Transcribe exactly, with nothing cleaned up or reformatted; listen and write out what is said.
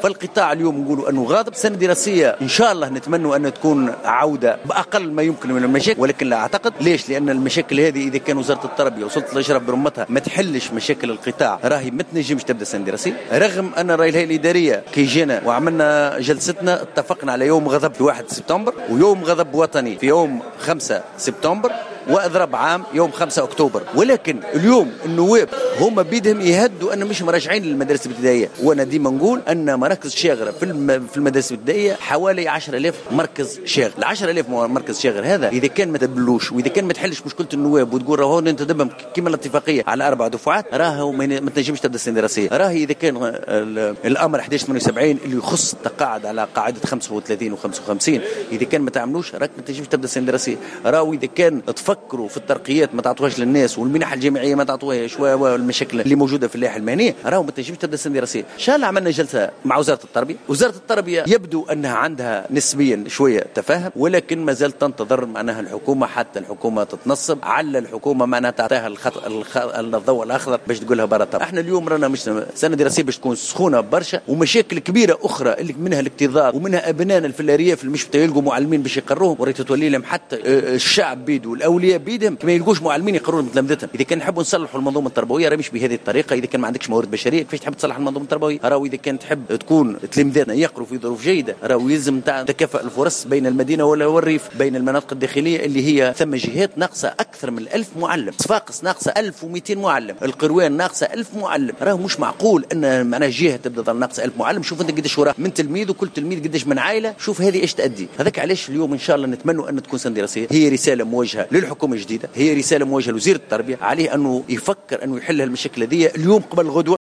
فالقطاع اليوم نقولوا أنه غاضب. سنة دراسية إن شاء الله نتمنى أن تكون عودة بأقل ما يمكن من المشاكل، ولكن لا أعتقد. ليش؟ لأن المشاكل هذه إذا كان وزارة التربية وسلطة الأشراف برمتها ما تحلش مشاكل القطاع راهي ما تنجمش تبدأ سنة دراسية. رغم أن رأي الهيئة الإدارية كي جينا وعملنا جلستنا اتفقنا على يوم غضب في واحد سبتمبر ويوم غضب وطني في يوم خمسة سبتمبر وأضرب عام يوم خمسة أكتوبر. ولكن اليوم النواب هم بيدهم يهدوا أن مش مراجعين للمدارس الابتدائية. وأنا ديما نقول أن مراكز شاغرة في في المدارس الابتدائية حوالي عشرة آلاف مركز شاغر. العشرة آلاف مركز شاغر هذا إذا كان ما تبلوش وإذا كان ما تحلش مشكلة النواب وتقول راهو أنت دبم كما الاتفاقية على أربع دفعات راهو ما تنجمش تبدأ السنة الدراسية. راهي إذا كان الأمر أحد عشر ثمانية وسبعين اللي يخص التقاعد على قاعدة خمسة وثلاثين وخمسة وخمسين إذا كان ما تعملوش راك ما تنجمش تبدأ السنة الدراسية. راهو إذا كان تفكروا في الترقيات ما تعطوهاش للناس والمنح الجامعية ما تعطوهاش والمشاكل اللي موجودة في اللائحة المهنية راهو ما تنجمش تبدأ السنة الدراسية. إن شاء الله عملنا جلسة مع وزارة التربية. وزارة التربية يبدو أنها عندها نسبيا شوية تفاهم، ولكن ما زالت تنتظر معناها الحكومة حتى الحكومة تتنصب على الحكومة معناها تعطيها الخط الخ... الضوء الأخضر باش تقولها برا طب. احنا اليوم رانا مش سنة دراسية باش تكون سخونة برشا ومشاكل كبيرة أخرى اللي منها الاكتظاظ ومنها أبنائنا في الأرياف اللي مش يلقوا معلمين باش يقروهم وريت تولي لهم حتى الشعب بيده والأولياء بيدهم كما يلقوش معلمين يقرون تلامذتهم. إذا كان نحبوا نصلحوا المنظومة التربوية راه مش بهذه الطريقة. إذا كان ما عندكش موارد بشرية كيفاش تحب تصلح المنظومة التربوية؟ راهو إذا كان تحب تكون تلامذتنا يقروا في ظروف جيدة راهو يلزم تاع تكافؤ الفرص بين المدينة والريف بين المناطق الداخلية اللي هي ثم جهات ناقصة أكثر من ألف معلم. صفاقس ناقصة ألف ومئتين معلم، القروان ناقصة ألف معلم. راهو مش معقول أن معناها جهة تبدأ ضل ناقصة ألف معلم. شوف أنت قديش وراه من تلميذ وكل تلميذ قديش من عائلة. شوف هذه إيش تأدي. هذاك علاش اليوم إن شاء الله نتمنى أن تكون سنة دراسية هي رسالة موجهة للحكومة الجديدة، هي رسالة موجهة لوزير التربية عليه أنه يفكر أنه يحل المشاكل هذه اليوم قبل غدوة.